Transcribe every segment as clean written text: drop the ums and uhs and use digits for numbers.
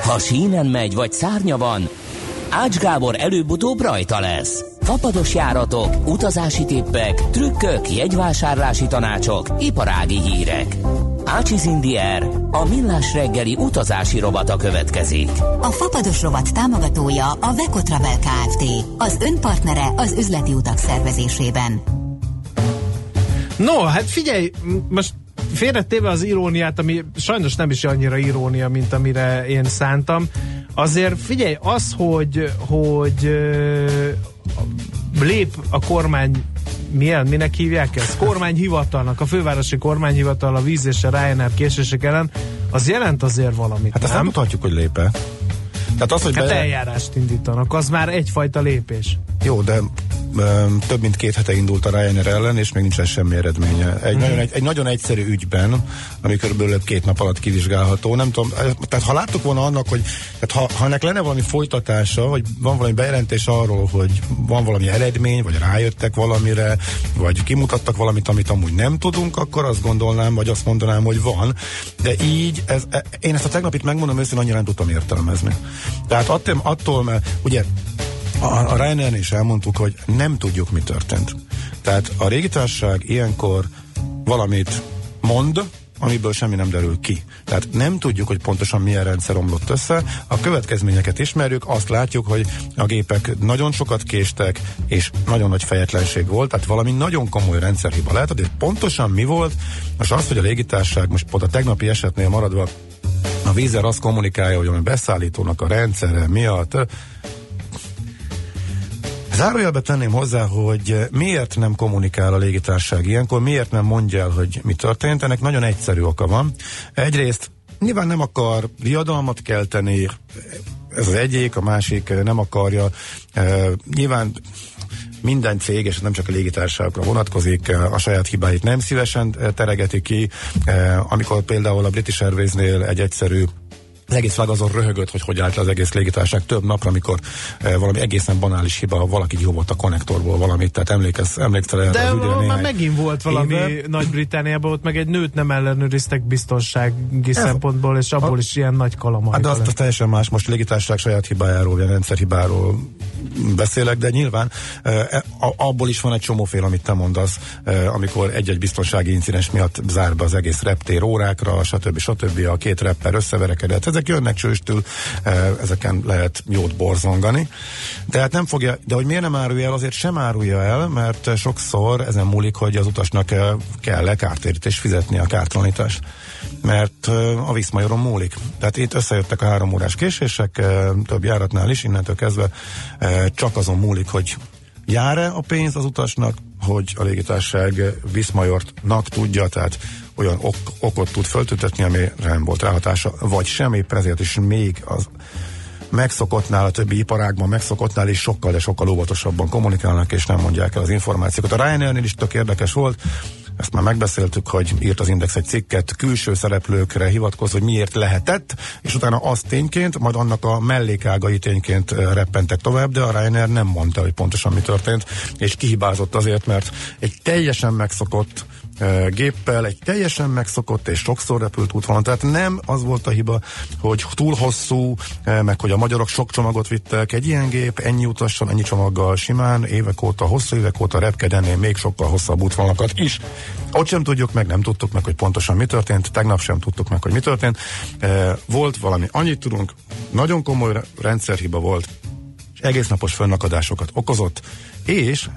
Ha sínen megy, vagy szárnya van, Ács Gábor előbb-utóbb rajta lesz. Fapados járatok, utazási tippek, trükkök, jegyvásárlási tanácsok, iparági hírek. Ácsiz in the Air, a millás reggeli utazási rovata következik. A Fapados rovat támogatója a Veko Travel Kft. Az önpartnere az üzleti utak szervezésében. No, hát figyelj, most félretéve az iróniát, ami sajnos nem is annyira irónia, mint amire én szántam, azért figyelj, az, hogy lép a kormány, minek hívják ezt? Kormányhivatalnak, a fővárosi kormányhivatal a víz és a Ryanair késések ellen, az jelent azért valamit. Hát ezt nem tudhatjuk, hogy lép-e. Tehát az, hogy eljárást indítanak, az már egyfajta lépés. Jó, de több mint 2 hete indult a Ryanair ellen, és még nincsen semmi eredménye. Egy nagyon egyszerű ügyben, ami körülbelül 2 nap alatt kivizsgálható, nem tudom, tehát ha láttuk volna annak, hogy tehát ha ennek lenne valami folytatása, vagy van valami bejelentés arról, hogy van valami eredmény, vagy rájöttek valamire, vagy kimutattak valamit, amit amúgy nem tudunk, akkor azt gondolnám, vagy azt mondanám, hogy van. De így, én ezt a tegnapit megmondom őszintén, annyira nem tudtam értelmezni. Tehát attól, mert ugye a Ryanair-nél is elmondtuk, hogy nem tudjuk, mi történt. Tehát a légitársaság ilyenkor valamit mond, amiből semmi nem derül ki. Tehát nem tudjuk, hogy pontosan milyen rendszer omlott össze. A következményeket ismerjük, azt látjuk, hogy a gépek nagyon sokat késtek, és nagyon nagy fejetlenség volt, tehát valami nagyon komoly rendszerhiba lehet, de pontosan mi volt? Most az, hogy a légitársaság, most pont a tegnapi esetnél maradva, a Wizz Air azt kommunikálja, hogy a beszállítónak a rendszere miatt. Zárójelbe tenném hozzá, hogy miért nem kommunikál a légitársaság ilyenkor, miért nem mondja el, hogy mi történt. Ennek nagyon egyszerű oka van. Egyrészt nyilván nem akar riadalmat kelteni, ez az egyik, a másik nem akarja. Nyilván minden cég, és nem csak a légitársaságokra vonatkozik, a saját hibáit nem szívesen teregeti ki. Amikor például a British Airwaysnél egy egyszerű, az egész világ azon röhögött, hogy állt le az egész légitársaság több napra, amikor valami egészen banális hiba, valaki gyóvott a konnektorból valamit, tehát emlékszel el de az ügyre már megint volt valami Nagy-Britanniában, ott meg egy nőt nem ellenőriztek biztonsági szempontból, és abból is ilyen nagy kalamaj. De azt teljesen más, most légitársaság saját hibájáról, vagy rendszerhibáról beszélek, de nyilván abból is van egy csomóféle, amit te mondasz, amikor egy-egy biztonsági incidens miatt zár be az egész reptér órákra, stb. A 2 repper összeverekedett. Ezek jönnek csőstül, ezeken lehet jót borzongani. De hát nem fogja, de hogy miért nem árulja el, azért sem árulja el, mert sokszor ezen múlik, hogy az utasnak kell kártérítést fizetni, a kártalanítást. Mert a Viszmajoron múlik. Tehát itt összejöttek a 3 órás késések, több járatnál is, innentől kezdve csak azon múlik, hogy jár-e a pénz az utasnak, hogy a légitársaság Viszmajortnak tudja, tehát olyan okot tud föltüntetni, amire nem volt ráhatása, vagy sem, éppen ezért is még az megszokottnál, a többi iparágban megszokottnál is sokkal, de sokkal óvatosabban kommunikálnak, és nem mondják el az információkat. A Ryanairnél is tök érdekes volt, ezt már megbeszéltük, hogy írt az Index egy cikket külső szereplőkre hivatkozva, hogy miért lehetett, és utána az tényként, majd annak a mellékágai tényként reppentek tovább, de a Ryanair nem mondta, hogy pontosan mi történt, és kihibázott azért, mert egy teljesen megszokott géppel, egy teljesen megszokott és sokszor repült útvonalon. Tehát nem az volt a hiba, hogy túl hosszú, meg hogy a magyarok sok csomagot vittek. Egy ilyen gép ennyi utassal, ennyi csomaggal simán, hosszú évek óta repked ennél még sokkal hosszabb útvonalakat is. Ott sem tudjuk meg, nem tudtuk meg, hogy pontosan mi történt, tegnap sem tudtuk meg, hogy mi történt. Volt valami, annyit tudunk, nagyon komoly rendszerhiba volt, és egész napos fönnakadásokat okozott, és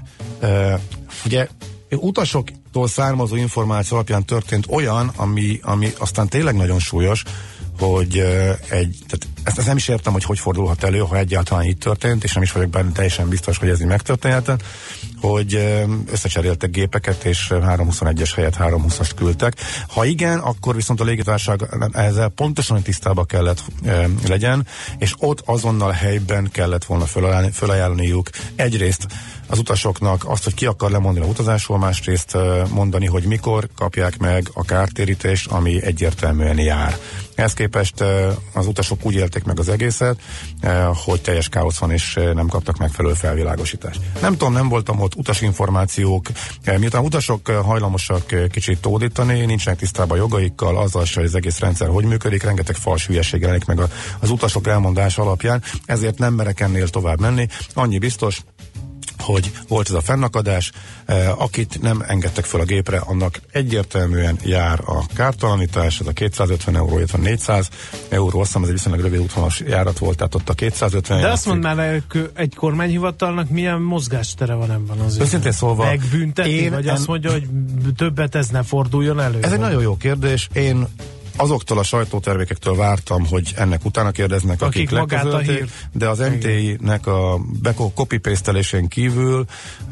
ugye utasoktól származó információ alapján történt olyan, ami aztán tényleg nagyon súlyos, hogy tehát ezt nem is értem, hogy fordulhat elő, ha egyáltalán így történt, és nem is vagyok benne teljesen biztos, hogy ez így megtörténhet, hogy összecseréltek gépeket, és 321-es helyett 320-ast küldtek. Ha igen, akkor viszont a légitársaság ezzel pontosan tisztában kellett legyen, és ott azonnal helyben kellett volna fölajánlaniuk egyrészt az utasoknak azt, hogy ki akar lemondani a utazásról, másrészt mondani, hogy mikor kapják meg a kártérítést, ami egyértelműen jár. Ehhez képest képest az utasok úgy élték meg az egészet, hogy teljes káosz van, és nem kaptak megfelelő felvilágosítást. Nem tudom, nem voltam ott, utasinformációk, miután utasok hajlamosak kicsit tódítani, nincsenek tisztában a jogaikkal, azzal se, hogy az egész rendszer hogy működik, rengeteg fals hülyeség jelenik meg az utasok elmondása alapján, ezért nem merek ennél tovább menni. Annyi biztos, hogy volt ez a fennakadás, akit nem engedtek föl a gépre, annak egyértelműen jár a kártalanítás, ez a 250 euró, illetve 400 euró, azt hiszem ez egy viszonylag rövid útvonalas járat volt, tehát ott a 250. De azt mondd már, egy kormányhivatalnak milyen mozgástere van ebben az őszintén szólva, megbünteti, vagy azt mondja, hogy többet ez ne forduljon elő? Ez egy nagyon jó kérdés. Én azoktól a sajtótermékektől vártam, hogy ennek utána kérdeznek, akik legközölték, de az MTI-nek a copy-paste-telésén kívül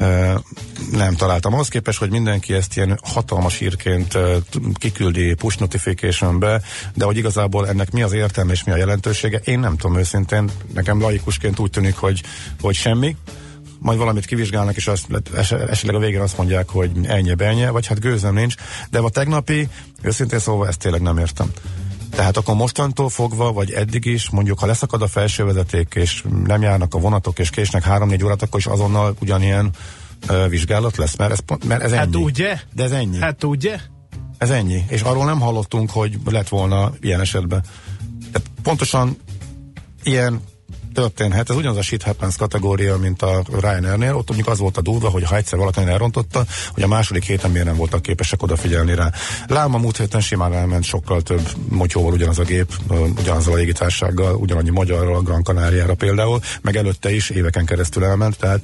nem találtam. Ahhoz képest, hogy mindenki ezt ilyen hatalmas hírként kiküldi push notification-be, de hogy igazából ennek mi az értelme és mi a jelentősége, én nem tudom őszintén, nekem laikusként úgy tűnik, hogy semmi, majd valamit kivizsgálnak, és esetleg a végén azt mondják, hogy ennyi, vagy hát gőzöm nincs, de a tegnapi, őszintén szólva, ezt tényleg nem értem. Tehát akkor mostantól fogva, vagy eddig is, mondjuk, ha leszakad a felsővezeték, és nem járnak a vonatok, és késnek 3-4 órát, akkor is azonnal ugyanilyen vizsgálat lesz, mert ez ennyi. Hát ugye? De ez ennyi. Hát ugye? Ez ennyi. És arról nem hallottunk, hogy lett volna ilyen esetben. Tehát pontosan ilyen történhet. Ez ugyanaz a shit happens kategória, mint a Ryanairnél. Ott mondjuk az volt a durva, hogy ha egyszer valaki elrontotta, hogy a második héten miért nem voltak képesek odafigyelni rá. Lám a múlt héten simán elment sokkal több motyóval ugyanaz a gép, ugyanazzal a légitársággal, ugyanannyi magyarral, a Gran Canariára például, meg előtte is éveken keresztül elment. Tehát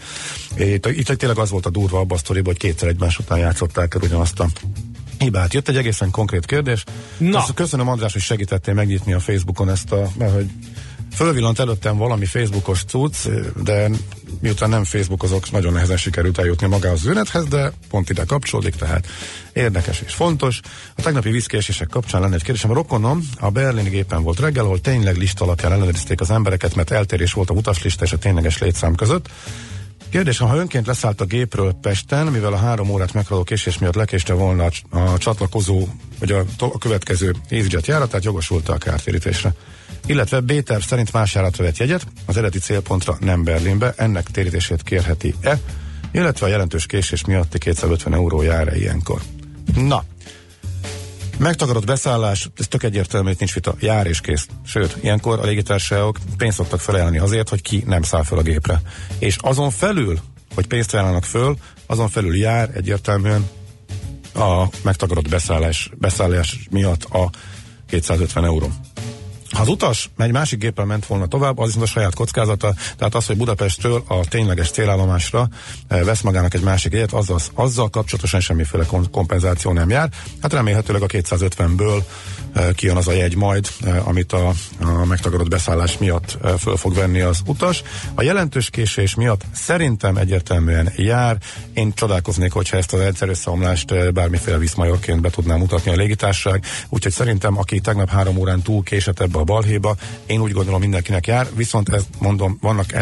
itt tényleg az volt a durva abban a sztoriban, hogy kétszer egymás után játszották el ugyanazt a hibát. Jött egy egészen konkrét kérdés. Köszönöm, András, hogy segítettél megnyitni a Facebookon ezt mert hogy fölvillant előttem valami Facebookos cucc, de miután nem Facebookozok, nagyon nehezen sikerült eljutni magához az üzenethez, de pont ide kapcsolódik, tehát érdekes és fontos. A tegnapi vízkiesések kapcsán lenne egy kérdésem. A rokonom a berlini gépen volt reggel, ahol tényleg lista alapján ellenőrizték az embereket, mert eltérés volt a utaslista és a tényleges létszám között. Kérdésem, ha önként leszállt a gépről Pesten, mivel a 3 órát meghaladó késés miatt lekéste volna a csatlakozó, vagy a következő EasyJet járatát, jogosult a kártérítésre. Illetve B-terv szerint más járatra vett jegyet, az eredeti célpontra nem Berlinbe, ennek térítését kérheti-e, illetve a jelentős késés miatti 250 euró jár-e ilyenkor. Na, megtagadott beszállás, ez tök egyértelmű, hogy nincs vita, jár és kész. Sőt, ilyenkor a légitársaságok pénzt szoktak felajánlani azért, hogy ki nem száll fel a gépre. És azon felül, hogy pénzt ajánlanak föl, azon felül jár egyértelműen a megtagadott beszállás miatt a 250 euró. Ha az utas egy másik géppel ment volna tovább, az viszont a saját kockázata, tehát az, hogy Budapesttől a tényleges célállomásra vesz magának egy másik jegyet, azzal kapcsolatosan semmiféle kompenzáció nem jár. Hát remélhetőleg a 250-ből kijön az a jegy majd, amit a megtagadott beszállás miatt föl fog venni az utas. A jelentős késés miatt szerintem egyértelműen jár. Én csodálkoznék, hogyha ezt az rendszerösszeomlást bármiféle viszmajorként be tudná mutatni a légitársaság. Úgyhogy szerintem, aki tegnap 3 órán túl késett ebbe a balhéba, én úgy gondolom mindenkinek jár, viszont ezt mondom,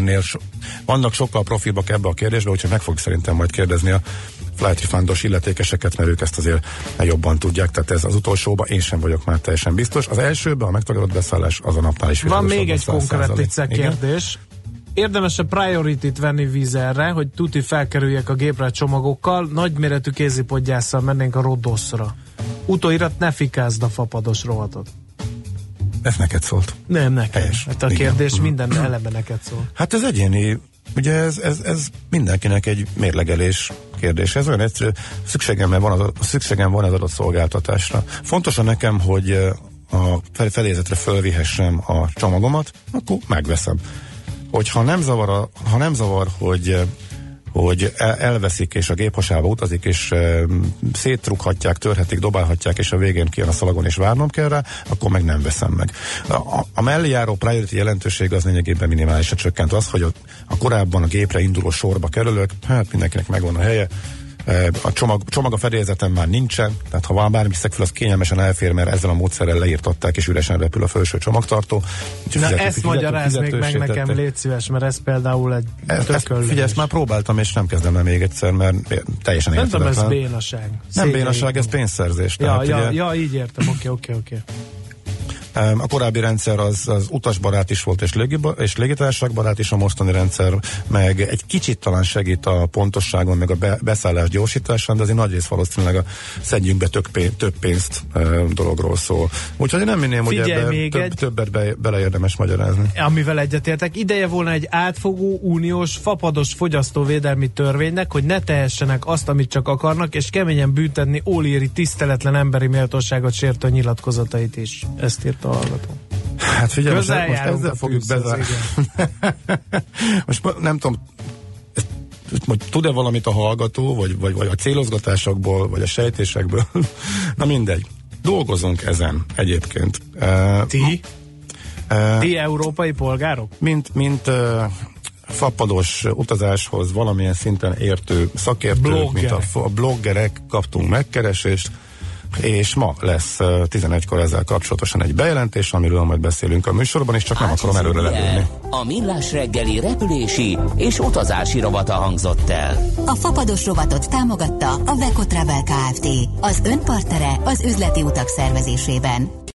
vannak sokkal profilbak ebbe a kérdésbe, úgyhogy meg fogjuk szerintem majd kérdezni a Flight Refundos illetékeseket, mert ők ezt azért jobban tudják, tehát ez az utolsóban én sem vagyok már teljesen biztos. Az elsőben a megtagadott beszállás az a napnál is van még egy konkrét kérdés. Érdemes-e priority-t venni vízerre, hogy tuti felkerüljek a gépre a csomagokkal, nagyméretű kézipodgyásszal mennénk a Rodoszra. Utóirat, ne fikázd a fapados rovatot. Ez neked szólt. Nem, nekem. Hát a kérdés minden eleme neked szól. Hát ez egyéni, ugye ez mindenkinek egy mérlegelés kérdés. Ez olyan egyszerű, szükségem van az adott szolgáltatásra. Fontos nekem, hogy a fedezetre fölvihessem a csomagomat, akkor megveszem. Hogyha nem zavar, hogy elveszik, és a géphasába utazik, és szétrughatják, törhetik, dobálhatják, és a végén kijön a szalagon, és várnom kell rá, akkor meg nem veszem meg. A mellé járó priority jelentőség az lényegében minimálisra csökkent. Az, hogy a korábban a gépre induló sorba kerülök, hát mindenkinek megvan a helye, a csomag a fedélzeten már nincsen, tehát ha van bármi viszek fel, az kényelmesen elfér, mert ezzel a módszerrel leírtották, és üresen repül a felső csomagtartó. Na ezt magyarázd még meg nekem, légy szíves, mert ez például egy tököllés. Figyelj, ezt már próbáltam, és nem kezdem el még egyszer, mert teljesen értetlen. Nem tudom, ez bénaság. Nem bénaság, ez pénzszerzés. Ja, így értem, oké. A korábbi rendszer az utasbarát is volt, és légitársaságbarát is, a mostani rendszer meg egy kicsit talán segít a pontosságon, meg a beszállás gyorsításán, de azért nagyrészt valószínűleg a szedjünk be több pénzt dologról szól. Úgyhogy én nem minném, hogy ebbe többet bele érdemes magyarázni. Amivel egyetértek, ideje volna egy átfogó, uniós, fapados fogyasztóvédelmi törvénynek, hogy ne tehessenek azt, amit csak akarnak, és keményen büntetni Óliéri tiszteletlen emberi méltóságot sértő nyilatkozatait is. Ezt írta a hallgató. Hát figyelj, most ezzel fogjuk bezárni. Most nem tudom, tud-e valamit a hallgató, vagy a célozgatásokból, vagy a sejtésekből? Na mindegy. Dolgozunk ezen egyébként. Ti európai polgárok? Mint fapados utazáshoz valamilyen szinten értő szakértők, mint a bloggerek, kaptunk megkeresést, és ma lesz 11-kor ezzel kapcsolatosan egy bejelentés, amiről majd beszélünk a műsorban, és csak nem akarom előre levélni. A Millás reggeli repülési és utazási rovata hangzott el. A fapados rovatot támogatta a Veco Travel Kft., az önpartnere az üzleti utak szervezésében.